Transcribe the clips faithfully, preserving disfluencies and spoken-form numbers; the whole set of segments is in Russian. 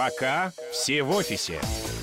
Пока все в офисе.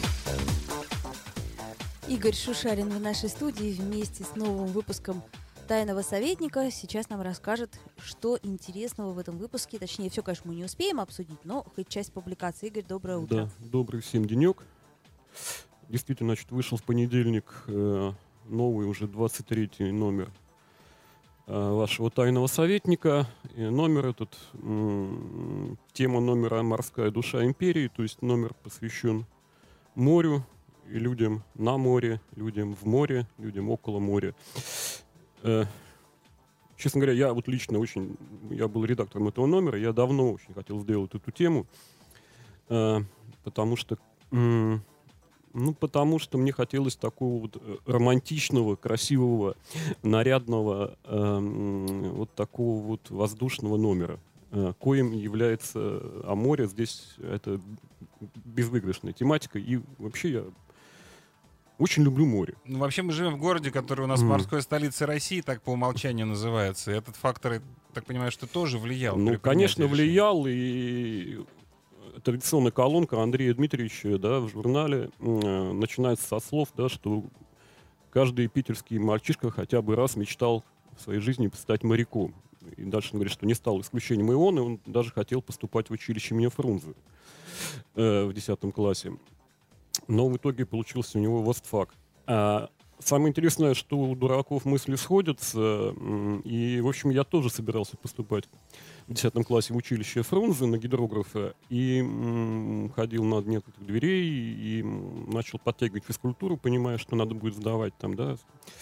Игорь Шушарин в нашей студии вместе с новым выпуском «Тайного советника». Сейчас нам расскажет, что интересного в этом выпуске. Точнее, все, конечно, мы не успеем обсудить, но хоть часть публикации. Игорь, доброе утро. Да, добрый всем денек. Действительно, значит, вышел в понедельник э, новый, уже двадцать третий номер э, вашего «Тайного советника». И номер этот, м- тема номера «Морская душа империи», то есть номер посвящен морю и людям на море, людям в море, людям около моря. Э, честно говоря, я вот лично очень, я был редактором этого номера, я давно очень хотел сделать эту тему, э, потому что, э, ну, потому что мне хотелось такого вот романтичного, красивого, нарядного, э, вот такого вот воздушного номера, э, коим является «О море». Здесь это безвыигрышная тематика, и вообще я очень люблю море. Ну, вообще мы живем в городе, который у нас Mm. морской столицей России, так по умолчанию называется. И этот фактор, я так понимаю, что тоже влиял. Ну, при конечно, принятии решения. влиял. И традиционная колонка Андрея Дмитриевича, да, в журнале э, начинается со слов, да, что каждый питерский мальчишка хотя бы раз мечтал в своей жизни стать моряком. И дальше он говорит, что не стал исключением и он, и он даже хотел поступать в училище имени Фрунзе э, в десятом классе. Но в итоге получился у него востфак. А самое интересное, что у дураков мысли сходятся. И, в общем, я тоже собирался поступать в десятом классе в училище Фрунзе на гидрографа. И м, ходил на некоторых дверей и м, начал подтягивать физкультуру, понимая, что надо будет сдавать там, да.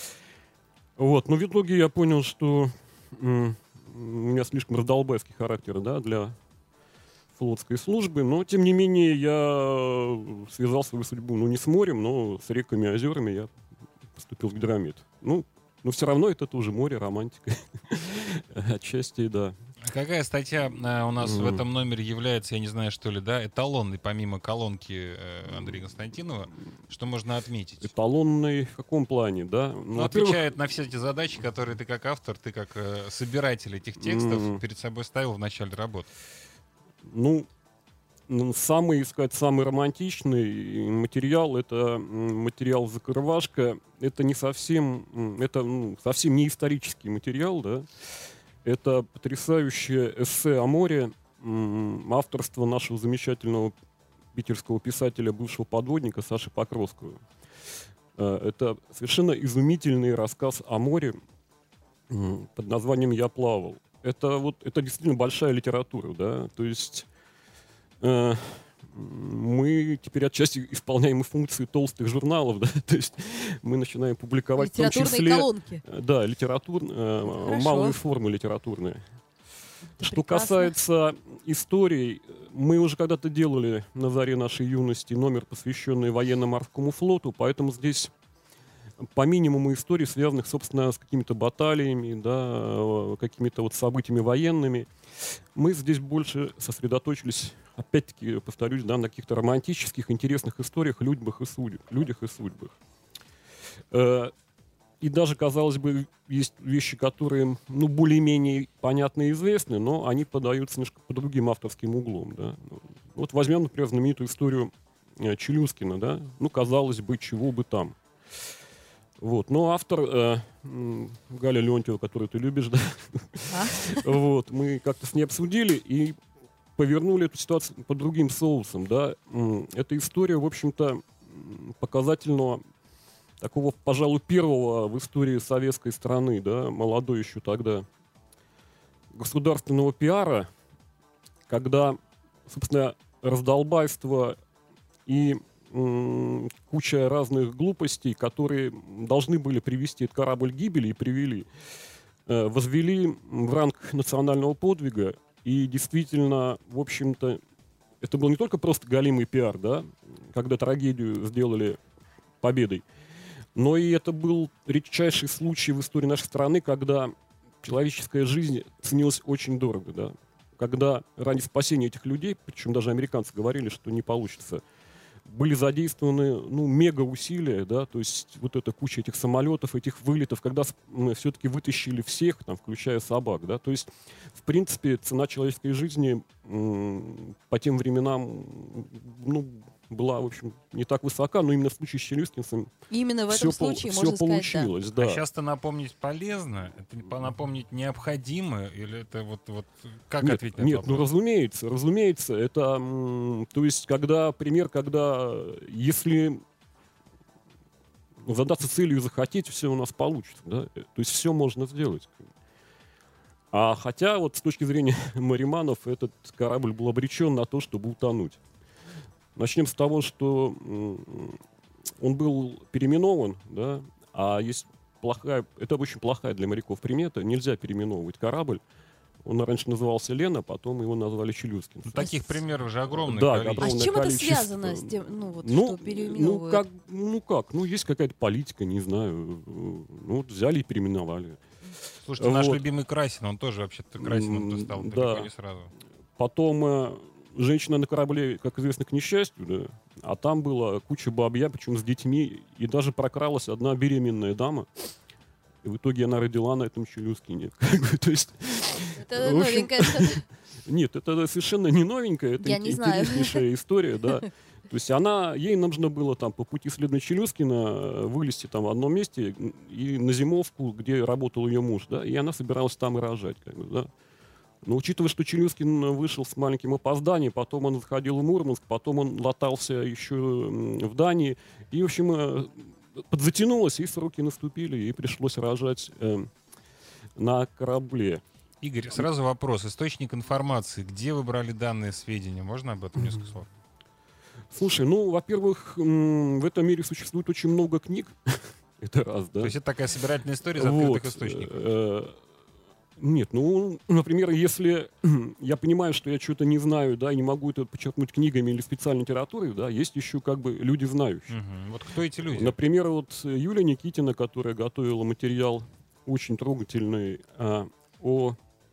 Вот. Но в итоге я понял, что м, у меня слишком раздолбайский характер, да, для флотской службы, но, тем не менее, я связал свою судьбу, ну, не с морем, но с реками и озерами. Я поступил в гидромет. Ну, но все равно это тоже море, романтика. Отчасти, да. А какая статья э, у нас Mm. в этом номере является, я не знаю, что ли, да, эталонной, помимо колонки э, Андрея Константинова, что можно отметить? Эталонный в каком плане, да? Ну, Ну, во-первых, отвечает на все эти задачи, которые ты как автор, ты как э, собиратель этих текстов Mm. перед собой ставил в начале работы. Ну, ну, самый, сказать, самый романтичный материал — это м, материал «Закрывашка». Это не совсем, м, это ну, совсем не исторический материал, да. Это потрясающее эссе о море, м, авторства нашего замечательного питерского писателя, бывшего подводника Саши Покровского. Э, Это совершенно изумительный рассказ о море м, под названием «Я плавал». Это вот это действительно большая литература, да. То есть э, мы теперь отчасти исполняем и функции толстых журналов, да. То есть мы начинаем публиковать в том Литературные числе, колонки. э, да, литератур, э, Хорошо. малые формы литературные. Это Что прекрасно. касается историй, мы уже когда-то делали на заре нашей юности номер, посвященный военно-морскому флоту, поэтому здесь по минимуму историй, связанных, собственно, с какими-то баталиями, да, э, какими-то вот событиями военными. Мы здесь больше сосредоточились, опять-таки, повторюсь, да, на каких-то романтических, интересных историях, людях и судьбах. Людях и судьбах. Э, И даже, казалось бы, есть вещи, которые, ну, более-менее понятны и известны, но они подаются немножко по другим авторским углом, да. Вот возьмем, например, знаменитую историю э, Челюскина, да. Ну, казалось бы, чего бы там. Вот. Но автор э, м, Галя Леонтьева, которую ты любишь, да, А? вот, мы как-то с ней обсудили и повернули эту ситуацию под другим соусом, да. М, Эта история, в общем-то, м, показательного такого, пожалуй, первого в истории советской страны, да, молодой еще тогда, государственного пиара, когда, собственно, раздолбайство и м, куча разных глупостей, которые должны были привести этот корабль к гибели и привели, э, возвели в ранг национального подвига. И действительно, в общем-то, это был не только просто галимый пиар, да, когда трагедию сделали победой, но и это был редчайший случай в истории нашей страны, когда человеческая жизнь ценилась очень дорого, да. Когда ради спасения этих людей, причем даже американцы говорили, что не получится были задействованы, ну, мега усилия, да, то есть вот эта куча этих самолетов, этих вылетов, когда все-таки вытащили всех, там, включая собак, да, то есть, в принципе, цена человеческой жизни м, по тем временам, ну, была, в общем, не так высока, но именно в случае с Челюскинцем Именно в этом случае, все можно сказать, получилось, да. А часто напомнить полезно? Это по- напомнить необходимо? Или это вот, вот как Нет, ответить на этот нет, ну вопрос? разумеется, разумеется, это, м, то есть, когда, пример, когда, если задаться целью и захотеть, все у нас получится, да, то есть все можно сделать. А хотя вот с точки зрения мариманов этот корабль был обречен на то, чтобы утонуть. Начнем с того, что м, он был переименован, да, а есть плохая, это очень плохая для моряков примета, нельзя переименовывать корабль. Он раньше назывался Лена, потом его назвали Челюскин. Ну, таких примеров же огромное Да, количество. А с огромное чем это количество. связано, с тем, ну, вот, Ну, что ну переименовывают? как, ну как, ну есть какая-то политика, не знаю. Ну вот взяли и переименовали. Слушайте, наш вот. любимый Красин, он тоже вообще-то Красином М, стал да. далеко не сразу. Потом э, женщина на корабле, как известно, к несчастью, да, а там была куча бабья, причем с детьми, и даже прокралась одна беременная дама. И в итоге она родила на этом Челюскине. То есть, Это в общем, новенькое что-то. нет, это совершенно не новенькое, это Я ин- не знаю. интереснейшая история, да. То есть она, ей нужно было там по пути следования Челюскина э, вылезти там в одном месте м, и на зимовку, где работал ее муж, да, и она собиралась там и рожать, как бы, да. Но учитывая, что Челюскин вышел с маленьким опозданием, потом он заходил в Мурманск, потом он латался еще м, в Дании, и, в общем, э, подзатянулось, и сроки наступили, и пришлось рожать э, на корабле. Игорь, сразу вопрос. Источник информации. Где вы брали данные сведения? Можно об этом несколько слов? Слушай, ну, во-первых, м, в этом мире существует очень много книг. Это раз, да. То есть это такая собирательная история из Вот, открытых источников. э, Нет, ну, например, если я понимаю, что я что-то не знаю, да, и не могу это подчеркнуть книгами или специальной литературой, да, есть еще как бы люди знающие. Мгм. Вот кто эти люди? Например, вот Юлия Никитина, которая готовила материал очень трогательный а, о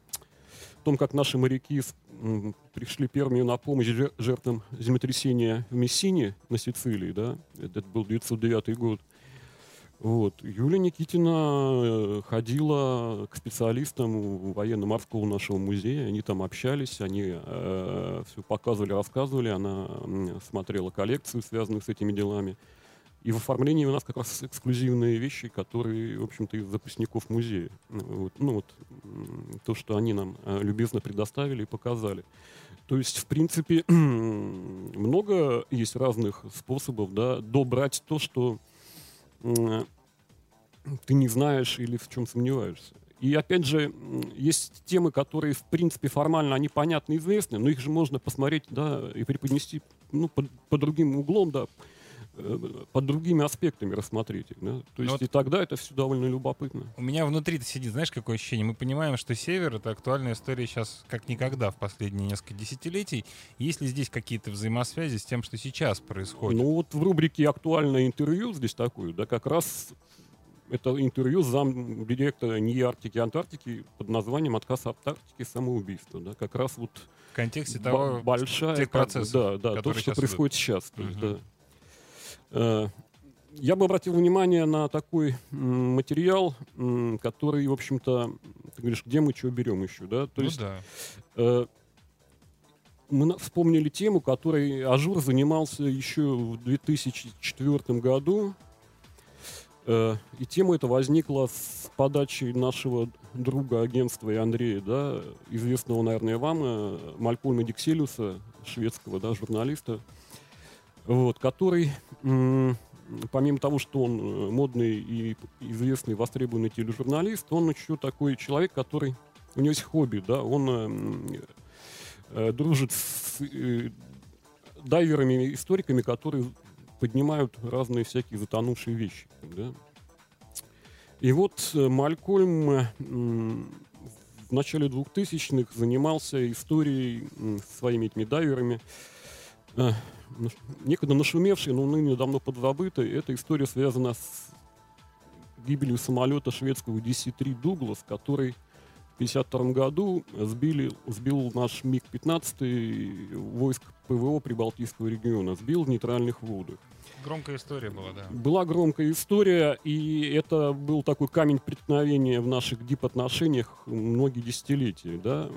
том, как наши моряки с- м, пришли первыми на помощь жер- жертвам землетрясения в Мессине на Сицилии, да, это был девятьсот девятый год. Вот. Юлия Никитина э, ходила к специалистам военно-морского нашего музея, они там общались, они все показывали, рассказывали, она м, смотрела коллекцию, связанную с этими делами. И в оформлении у нас как раз эксклюзивные вещи, которые, в общем-то, из запасников музея. Вот. Ну вот, м, то, что они нам э, любезно предоставили и показали. То есть, в принципе, много есть разных способов, да, добрать то, что м, ты не знаешь или в чем сомневаешься. И опять же, м, есть темы, которые, в принципе, формально они понятны и известны, но их же можно посмотреть, да, и преподнести, ну, под, под другим углом, да, э, под другими аспектами рассмотреть их, да. То есть Вот. и тогда это все довольно любопытно. У меня внутри-то сидит, знаешь, какое ощущение? Мы понимаем, что Север — это актуальная история сейчас как никогда в последние несколько десятилетий. Есть ли здесь какие-то взаимосвязи с тем, что сейчас происходит? Ну вот в рубрике «Актуальное интервью» здесь такое, да, как раз это интервью замдиректора НИИ Арктики и Антарктики под названием «Отказ от Арктики. Самоубийство». Да, как раз вот В контексте б- того, большая, тех как бы, процессов, да, да, то, которые что сейчас происходит сейчас. То есть, Мгм. да. Э, Я бы обратил внимание на такой м, материал, м, который, в общем-то, ты говоришь, где мы что берем еще, да? То ну есть да. э, мы на- вспомнили тему, которой Ажур занимался еще в две тысячи четвёртом году. Э, И тема эта возникла с подачи нашего друга агентства и Андрея, да, известного, наверное, вам, э, Малькольма Дикселюса, шведского, да, журналиста, вот, который, м, помимо того, что он э, модный и п- известный, востребованный тележурналист, он еще такой человек, который, у него есть хобби, да, он э, м, э, дружит с э, дайверами, историками, которые поднимают разные всякие затонувшие вещи. Да? И вот э, Малькольм э, м, в начале двухтысячных занимался историей м, со своими этими дайверами, э, наш- некогда нашумевшей, но ныне давно подзабытой. Эта история связана с гибелью самолета шведского Ди Си три «Дуглас», который пятьдесят втором году сбили, сбил наш миг пятнадцать войск ПВО Прибалтийского региона, сбил в нейтральных водах. Громкая история была, да. Была громкая история, и это был такой камень преткновения в наших дипотношениях многие десятилетия. Да?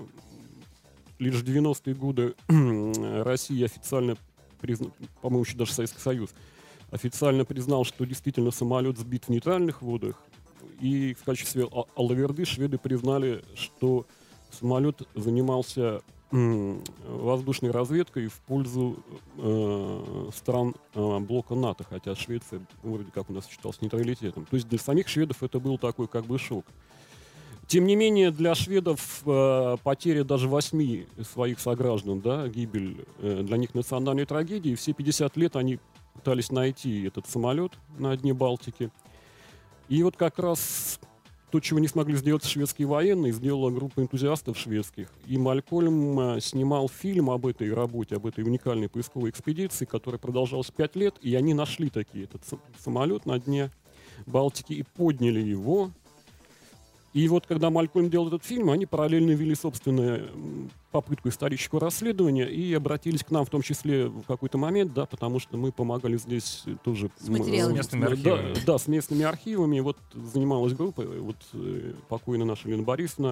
Лишь в девяностые годы Россия официально признала, по-моему, еще даже Советский Союз, официально признал, что действительно самолет сбит в нейтральных водах. И в качестве алаверды шведы признали, что самолет занимался м, воздушной разведкой в пользу э, стран э, блока НАТО, хотя Швеция вроде как у нас считалась нейтралитетом. То есть для самих шведов это был такой как бы шок. Тем не менее, для шведов э, потеря даже восьми своих сограждан, да, гибель, э, для них национальной трагедии. Все пятьдесят лет они пытались найти этот самолет на дне Балтики. И вот как раз то, чего не смогли сделать шведские военные, сделала группа энтузиастов шведских. И Малькольм э, снимал фильм об этой работе, об этой уникальной поисковой экспедиции, которая продолжалась пять лет. И они нашли таки этот самолет на дне Балтики и подняли его. И вот когда Малькольм делал этот фильм, они параллельно вели собственную попытку исторического расследования и обратились к нам в том числе в какой-то момент, да, потому что мы помогали здесь тоже... С материалами. С местными архивами. Да, да, с местными архивами. Вот занималась группа, вот покойная наша Лена Борисовна,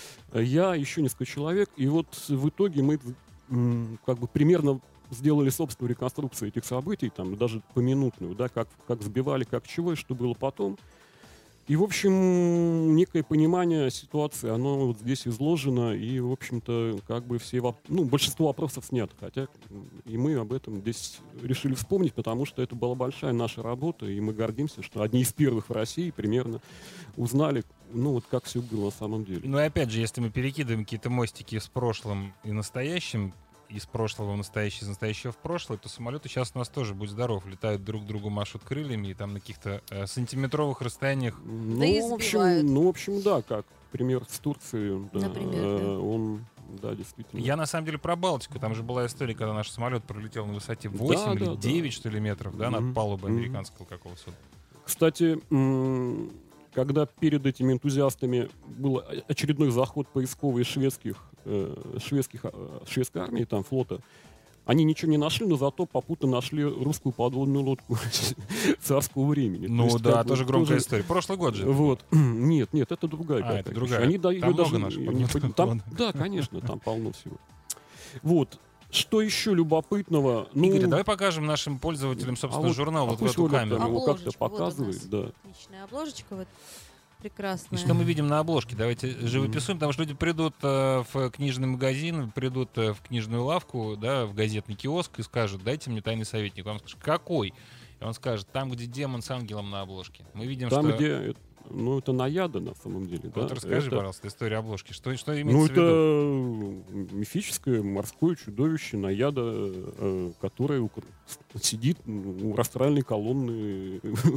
я, еще несколько человек. И вот в итоге мы как бы примерно сделали собственную реконструкцию этих событий, там даже поминутную, да, как, как сбивали, как чего и что было потом. И, в общем, некое понимание ситуации, оно вот здесь изложено, и, в общем-то, как бы все, воп... ну, большинство вопросов снято, хотя и мы об этом здесь решили вспомнить, потому что это была большая наша работа, и мы гордимся, что одни из первых в России примерно узнали, ну, вот как все было на самом деле. Ну и опять же, если мы перекидываем какие-то мостики с прошлым и настоящим, из прошлого в настоящее, из настоящего в прошлое, то самолеты сейчас у нас тоже, будь здоров, летают друг к другу, машут крыльями, и там на каких-то э, сантиметровых расстояниях. Ну, Да и в общем, сбивают. ну, в общем, да, как пример с Турцией, да, Например, э, да. он, да, действительно. Я на самом деле про Балтику. Там же была история, когда наш самолет пролетел на высоте восемь Да, или да, девять, да. что ли, метров, да, Мгм. над палубой Мгм. американского какого-то суда. Кстати, м, когда перед этими энтузиастами был очередной заход поисковый шведских, э, шведских, э, шведской армии, там, флота, они ничего не нашли, но зато попутно нашли русскую подводную лодку царского времени. То Ну есть, да, как бы, тоже громкая тоже- история. Прошлый год же. Вот. Нет, нет, это другая А, какая-то это вещь. другая. Они, да, Там её много даже наших не подводных под- там- лодок. Да, конечно, там полно всего. Вот. Что еще любопытного? Ну, Игорь, давай покажем нашим пользователям, собственно, а вот- журнал а вот в пусть эту Оля камеру. там его как-то Обложечку, вот у показывает, нас. да. Отличная обложечка вот прекрасная. И что мы видим на обложке? Давайте живописуем, потому что люди придут э, в книжный магазин, придут э, в книжную лавку, да, в газетный киоск и скажут: дайте мне тайный советник. Вам скажут: какой? И он скажет: там, где демон с ангелом на обложке. Мы видим, Там, что... где, э, ну, это наяда на самом деле, Вот да. расскажи, Это- пожалуйста, историю обложки. Что, что Ну, имеется в виду? это мифическое морское чудовище наяда, э, которое укр- сидит у растральной колонны.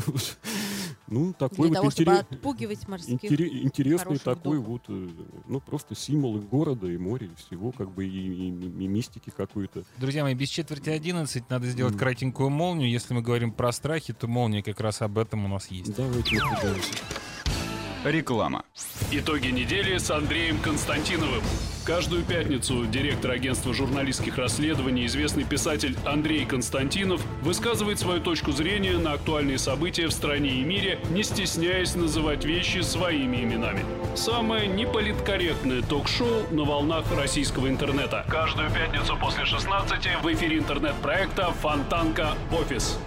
Ну, такой Для вот того, чтобы интерес- отпугивать морских. интере- интересный хороших такой духов. вот, э, ну, просто символ и города, и моря, и всего, как бы, и, и- и мистики какой-то. Друзья мои, без четверти одиннадцать надо сделать Мгм. кратенькую молнию. Если мы говорим про страхи, то молния как раз об этом у нас есть. Давайте напрягаемся. Реклама. Итоги недели с Андреем Константиновым. Каждую пятницу директор агентства журналистских расследований, известный писатель Андрей Константинов высказывает свою точку зрения на актуальные события в стране и мире, не стесняясь называть вещи своими именами. Самое неполиткорректное ток-шоу на волнах российского интернета. Каждую пятницу после шестнадцати в эфире интернет-проекта «Фонтанка Офис».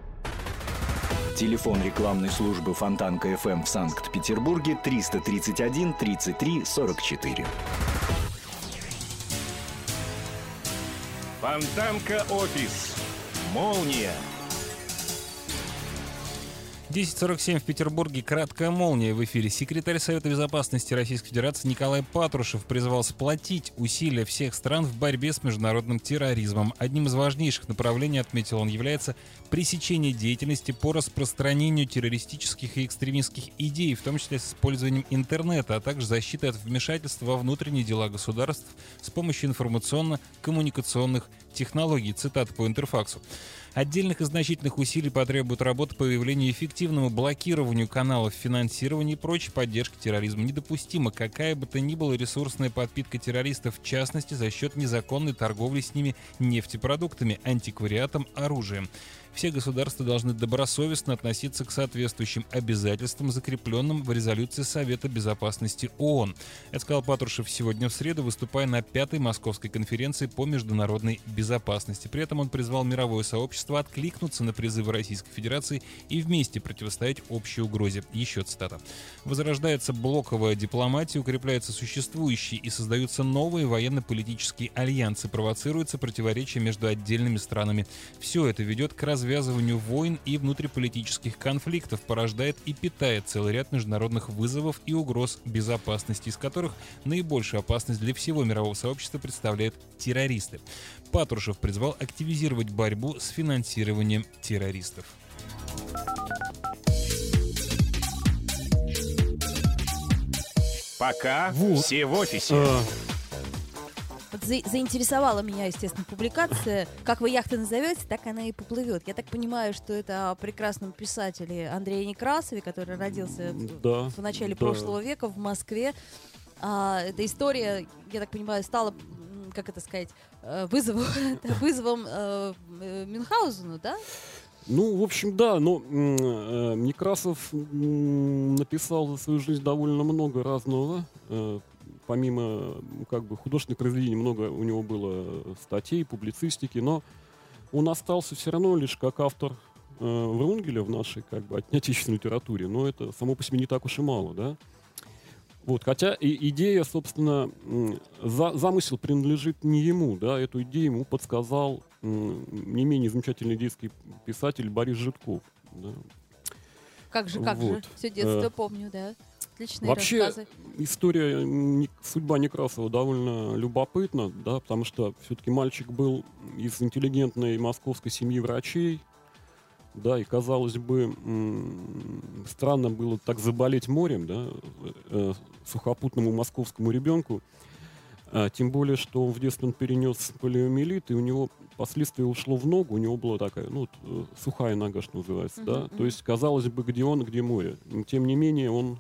Телефон рекламной службы Фонтанка эф эм в Санкт-Петербурге триста тридцать один тридцать три сорок четыре. Фонтанка Офис. Молния. десять сорок семь в Петербурге. Краткая молния в эфире. Секретарь Совета Безопасности Российской Федерации Николай Патрушев призвал сплотить усилия всех стран в борьбе с международным терроризмом. Одним из важнейших направлений, отметил он, является пресечение деятельности по распространению террористических и экстремистских идей, в том числе с использованием интернета, а также защиты от вмешательства во внутренние дела государств с помощью информационно-коммуникационных технологий. Цитата по Интерфаксу. Отдельных и значительных усилий потребует работа по выявлению и эффективному блокированию каналов финансирования и прочей поддержки терроризма. Недопустима какая бы то ни была ресурсная подпитка террористов, в частности, за счет незаконной торговли с ними нефтепродуктами, антиквариатом, оружием. Все государства должны добросовестно относиться к соответствующим обязательствам, закрепленным в резолюции Совета Безопасности ООН. Это сказал Патрушев сегодня в среду, выступая на пятой Московской конференции по международной безопасности. При этом он призвал мировое сообщество откликнуться на призывы Российской Федерации и вместе противостоять общей угрозе. Еще цитата. «Возрождается блоковая дипломатия, укрепляются существующие и создаются новые военно-политические альянсы, провоцируются противоречия между отдельными странами. Все это ведет к развитию развязыванию войн и внутриполитических конфликтов, порождает и питает целый ряд международных вызовов и угроз безопасности, из которых наибольшую опасность для всего мирового сообщества представляют террористы». Патрушев призвал активизировать борьбу с финансированием террористов. Пока Вот. все в офисе. А, Вот за- заинтересовала меня, естественно, публикация. Как вы яхты назовете, так она и поплывет. Я так понимаю, что это о прекрасном писателе Андрее Некрасове, который родился в- да, в начале да. прошлого века в Москве. А, эта история, я так понимаю, стала, м, как это сказать, э, вызовом, вызовом э, э, Мюнхгаузену, да? Ну, в общем, да, но м, э, Некрасов м, написал за свою жизнь довольно много разного. Э, помимо м, как бы художественных произведений, много у него было статей, публицистики, но он остался все равно лишь как автор э, Врунгеля в нашей как бы отечественной литературе. Но это само по себе не так уж и мало, да. Вот, хотя и идея, собственно, м, за, замысел принадлежит не ему, да, эту идею ему подсказал м, не менее замечательный детский писатель Борис Житков. Да. Как же, как же. Вот. Все детство Э, помню, да. Отличные Вообще, рассказы. история, Не- судьба Некрасова довольно любопытна, да, потому что все-таки мальчик был из интеллигентной московской семьи врачей, да, и, казалось бы, м, странно было так заболеть морем, да, э, сухопутному московскому ребенку, а, тем более, что в детстве он перенес полиомиелит, и у него последствия ушло в ногу, у него была такая, ну, вот, э, сухая нога, что называется, Мгм, да, мгм. то есть, казалось бы, где он, где море. Тем не менее, он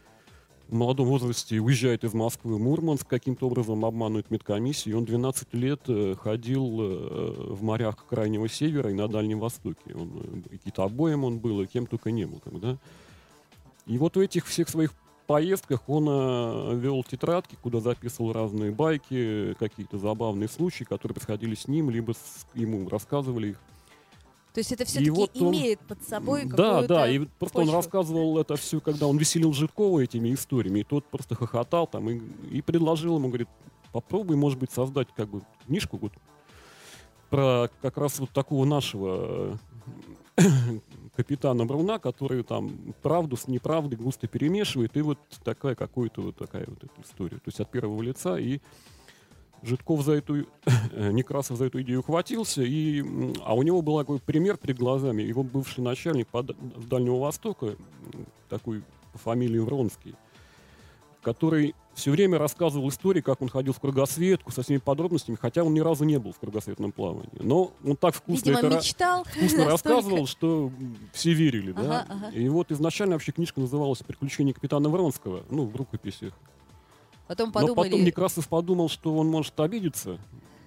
в молодом возрасте уезжает из Москвы в Мурманск, каким-то образом обманывает медкомиссию, и он двенадцать лет э, ходил э, в морях Крайнего Севера и на Дальнем Востоке. Он, э, и китобоем он был, и кем только не был. Там, да? И вот в этих всех своих поездках он э, вел тетрадки, куда записывал разные байки, какие-то забавные случаи, которые происходили с ним, либо с, ему рассказывали их. То есть это все-таки вот он- имеет под собой Да, какую-то да, и вот просто он почву. рассказывал это все, когда он веселил Житкова этими историями, и тот просто хохотал там и, и предложил ему, говорит, попробуй, может быть, создать как бы книжку вот про как раз вот такого нашего э, капитана Бруна, который там правду с неправдой густо перемешивает, и вот такая какая-то вот такая вот эта история, то есть от первого лица. И Житков за эту, Некрасов за эту идею ухватился, и, м, а у него был такой пример перед глазами. Его бывший начальник по, Д- с Дальнего Востока, м, такой по фамилии Вронский, который все время рассказывал истории, как он ходил в кругосветку со всеми подробностями, хотя он ни разу не был в кругосветном плавании. Но он так вкусно Видимо, это ра- мечтал. вкусно настолько. рассказывал, что м, все верили, да. Ага, ага. И вот изначально вообще книжка называлась «Приключения капитана Вронского», ну, в рукописях. Потом Но подумали, потом Некрасов подумал, что он может обидеться,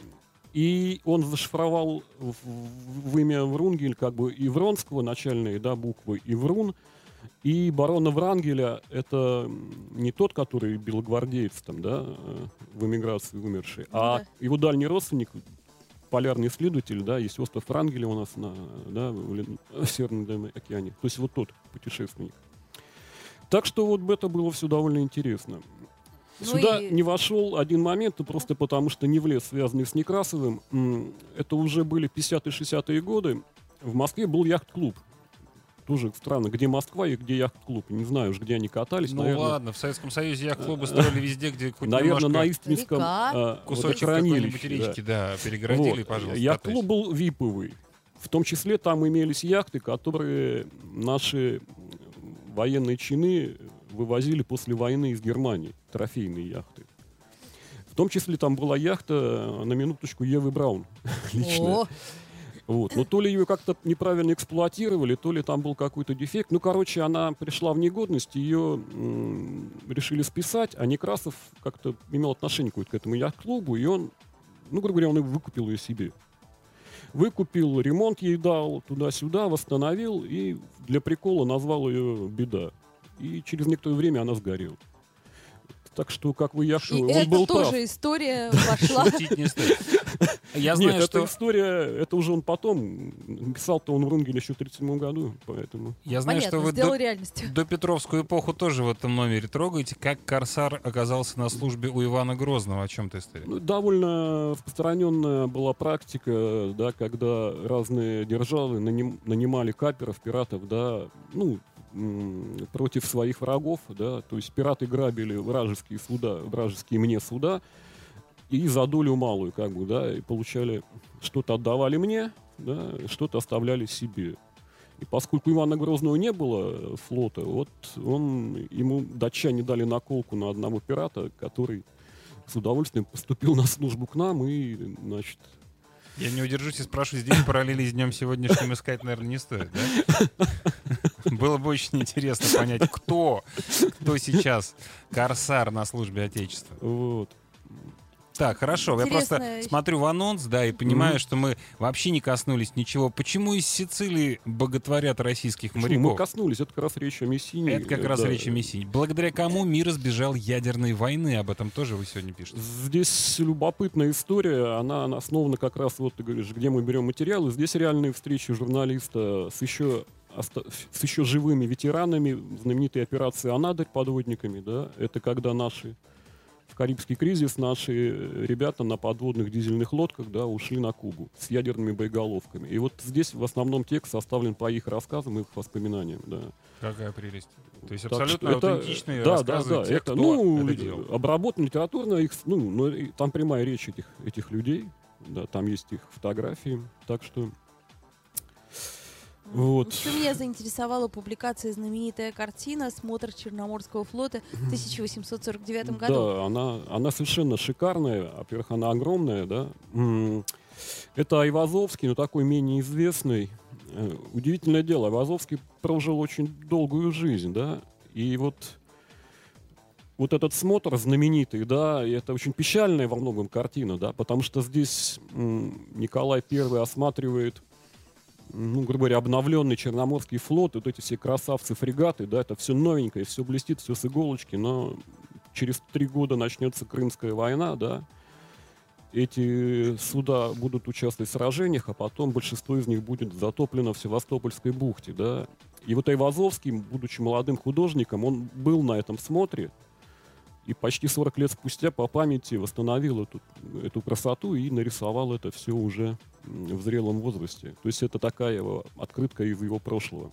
и он зашифровал в, в- в имя Врунгель как бы и Вронского начальные, да, буквы, и Врун, и барона Врангеля — это м, не тот, который белогвардеец там, да, э, в эмиграции умерший, Ну а да. его дальний родственник, полярный исследователь, да, есть остров Врангеля у нас на, да, в, Лед- в Северном океане, то есть вот тот путешественник. Так что вот это было все довольно интересно. Ну Сюда и- не вошел один момент, просто потому что не влез, связанный с Некрасовым. М, Это уже были пятидесятые-шестидесятые годы. В Москве был яхт-клуб. Тоже странно, где Москва и где яхт-клуб. Не знаю уж, где они катались. Ну наверное, ладно, в Советском Союзе яхт-клубы строили везде, где хоть наверное, на немножко Истринском Река. а, вот кусочек хранилище, какой-нибудь да. речки, да, перегородили, Вот. пожалуйста. Яхт-клуб катайся. был виповый. В том числе там имелись яхты, которые наши военные чины вывозили после войны из Германии. Трофейные яхты. В том числе там была яхта, на минуточку, Евы Браун. Лично. О, Вот. Но то ли ее как-то неправильно эксплуатировали, то ли там был какой-то дефект. Ну, короче, она пришла в негодность, ее м- решили списать, а Некрасов как-то имел отношение к этому яхт-клубу, и он, ну, грубо говоря, он и выкупил ее себе. Выкупил, ремонт ей дал, туда-сюда, восстановил, и для прикола назвал ее «Беда». И через некоторое время она сгорела. Так что, как вы, Яшу, И он это был тоже прав. история вошла. Шутить не стоит. Я Нет, знаю, эта что... история, это уже он потом. Писал-то он в Рунгеле еще в тридцать седьмом году, поэтому... Я знаю, что Понятно, вы сделал до, реальностью. до Петровскую эпоху тоже в этом номере трогаете. Как Корсар оказался на службе у Ивана Грозного? О чем ты история? Ну, довольно распространенная была практика, да, когда разные державы наним- нанимали каперов, пиратов, да, ну, м- против своих врагов, да, то есть пираты грабили вражеские суда, вражеские мне суда, и за долю малую, как бы, да, и получали, что-то отдавали мне, да, что-то оставляли себе. И поскольку Ивана Грозного не было флота, вот он, ему датчане дали наколку на одного пирата, который с удовольствием поступил на службу к нам и, значит... Я не удержусь и спрашиваю, здесь параллели с днем сегодняшним искать, наверное, не стоит, да? Было бы очень интересно понять, кто, кто сейчас Корсар на службе Отечества. Вот. Так, хорошо. Я Интересно. просто смотрю в анонс, да, и понимаю, mm-hmm. что мы вообще не коснулись ничего. Почему из Сицилии боготворят российских Почему? моряков? Мы коснулись, это как раз речь о Мессине. Это как раз да. речь о Мессине. Благодаря кому мир избежал ядерной войны? Об этом тоже вы сегодня пишете. Здесь любопытная история. Она, она основана как раз, вот ты говоришь, где мы берем материалы. Здесь реальные встречи журналиста с еще, с еще живыми ветеранами знаменитой операции «Анадырь» подводниками. Да? Это когда наши в Карибский кризис наши ребята на подводных дизельных лодках, да, ушли на Кубу с ядерными боеголовками. И вот здесь в основном текст составлен по их рассказам и их воспоминаниям. Да. Какая прелесть. То есть Так абсолютно это, аутентичные да, рассказы да, да, тех, это, кто ну, это делал. обработано литературно, их, ну, ну, и там прямая речь этих, этих людей, да, там есть их фотографии, так что... Вот. Еще меня заинтересовала публикация знаменитая картина «Смотр Черноморского флота» в тысяча восемьсот сорок девятом году. Да, она, она совершенно шикарная. Во-первых, она огромная, да. Это Айвазовский, но такой менее известный. Удивительное дело, Айвазовский прожил очень долгую жизнь, да. И вот, вот этот смотр знаменитый, да, и это очень печальная во многом картина, да, потому что здесь Николай Первый осматривает, ну, грубо говоря, обновленный Черноморский флот, вот эти все красавцы-фрегаты, да, это все новенькое, все блестит, все с иголочки, но через три года начнется Крымская война, да, эти суда будут участвовать в сражениях, а потом большинство из них будет затоплено в Севастопольской бухте, да, и вот Айвазовский, будучи молодым художником, он был на этом смотре, и почти сорок лет спустя по памяти восстановил эту, эту красоту и нарисовал это все уже в зрелом возрасте. То есть это такая его открытка из его прошлого.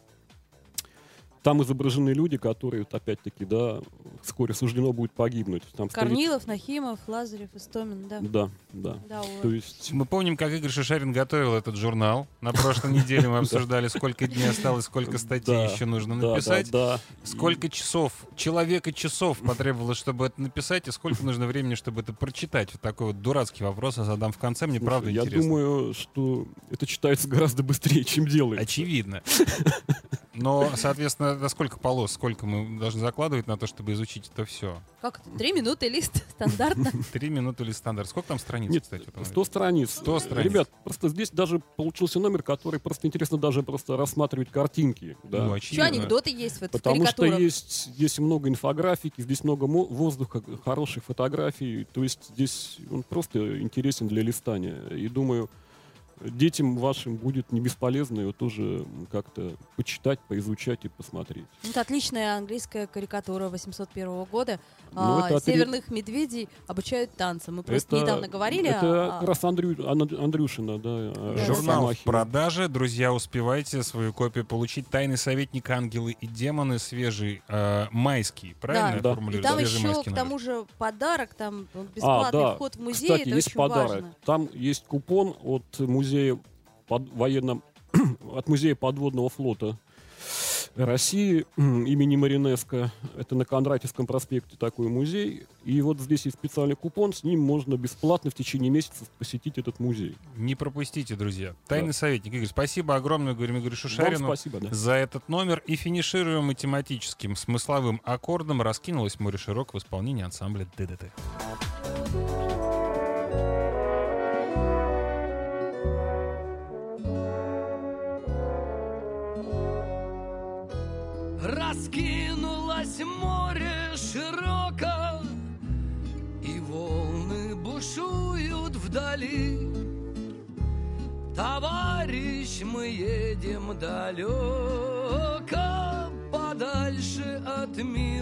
Там изображены люди, которые, опять-таки, да, вскоре суждено будет погибнуть. Там Корнилов, стоит... Нахимов, Лазарев, Истомин, да. Да, да. Да, вот. То есть... Мы помним, как Игорь Шишарин готовил этот журнал. На прошлой неделе мы обсуждали, сколько дней осталось, сколько статей Да, еще нужно да, написать. да, да. Сколько часов, человека часов потребовалось, чтобы это написать, и сколько нужно времени, чтобы это прочитать? Вот такой вот дурацкий вопрос я задам в конце, мне Слушай, правда я интересно. думаю, что это читается гораздо быстрее, чем делается. Очевидно. Но, соответственно, это сколько полос, сколько мы должны закладывать на то, чтобы изучить это все? Как это? Три минуты лист, стандартно. Три минуты или стандарт. Сколько там страниц, Нет, кстати? вот сто страниц. сто страниц. Ребят, просто здесь даже получился номер, который просто интересно даже просто рассматривать картинки. Да. Ну, Еще очевидно. анекдоты есть в этих Потому что карикатурах. есть, есть много инфографики, здесь много мо- воздуха, хороших фотографий. То есть здесь он просто интересен для листания. И думаю, детям вашим будет не бесполезно его тоже как-то почитать, поизучать и посмотреть. Это отличная английская карикатура восемьсот первого года. Ну, А, это от- Северных медведей обучают танцам. Мы просто Это- недавно говорили. Это а- как раз Андрю, Ан- Андрюшина, да. Да, Журнал в Самахина. продаже. Друзья, успевайте свою копию получить. «Тайный советник. Ангелы и демоны». Свежий, э, майский. Правильно Да. я Да. И формулирую? там Свежий еще, майский к номер. тому же, подарок, там А, бесплатный да. вход в музей, Кстати, это есть очень подарок. важно. Там есть купон от музея под военном, от музея подводного флота России имени Маринеско. Это на Кондратьевском проспекте такой музей. И вот здесь есть специальный купон, с ним можно бесплатно в течение месяца посетить этот музей. Не пропустите, друзья. Тайный Да. советник. Игорь, спасибо огромное, говорим Игорю Шушарину. Вам спасибо, да. За этот номер. И финишируем математическим смысловым аккордом «Раскинулось море широк» в исполнении ансамбля ДДТ. Раскинулось море широко, и волны бушуют вдали. Товарищ, мы едем далеко, подальше от мира.